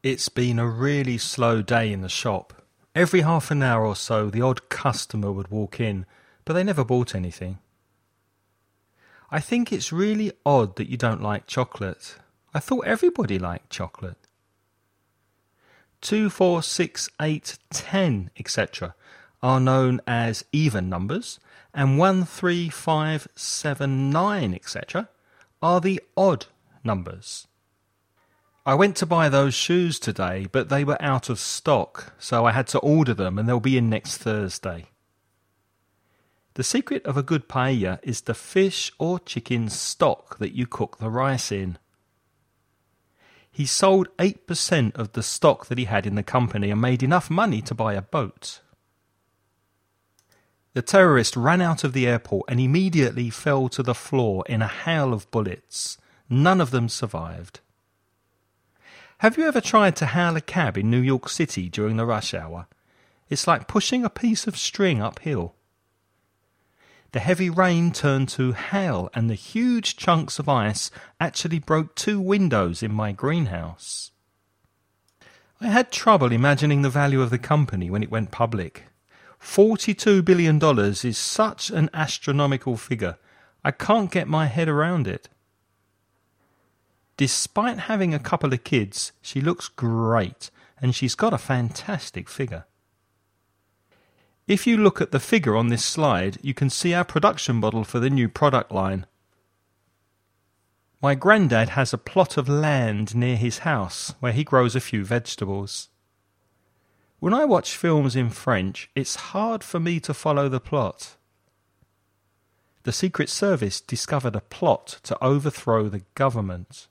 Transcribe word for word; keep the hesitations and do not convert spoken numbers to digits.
It's been a really slow day in the shop. Every half an hour or so the odd customer would walk in, but they never bought anything. I think it's really odd that you don't like chocolate. I thought everybody liked chocolate. Two, four, six, eight, ten, et cetera are known as even numbers, and one, three, five, seven, nine, et cetera are the odd numbers. I went to buy those shoes today, but they were out of stock, so I had to order them and they'll be in next Thursday. The secret of a good paella is the fish or chicken stock that you cook the rice in. He sold eight percent of the stock that he had in the company and made enough money to buy a boat. The terrorist ran out of the airport and immediately fell to the floor in a hail of bullets. None of them survived. Have you ever tried to hail a cab in New York City during the rush hour? It's like pushing a piece of string uphill. The heavy rain turned to hail and the huge chunks of ice actually broke two windows in my greenhouse. I had trouble imagining the value of the company when it went public. forty-two billion dollars is such an astronomical figure. I can't get my head around it. Despite having a couple of kids, she looks great and she's got a fantastic figure. If you look at the figure on this slide, you can see our production model for the new product line. My granddad has a plot of land near his house where he grows a few vegetables. When I watch films in French, it's hard for me to follow the plot. The Secret Service discovered a plot to overthrow the government.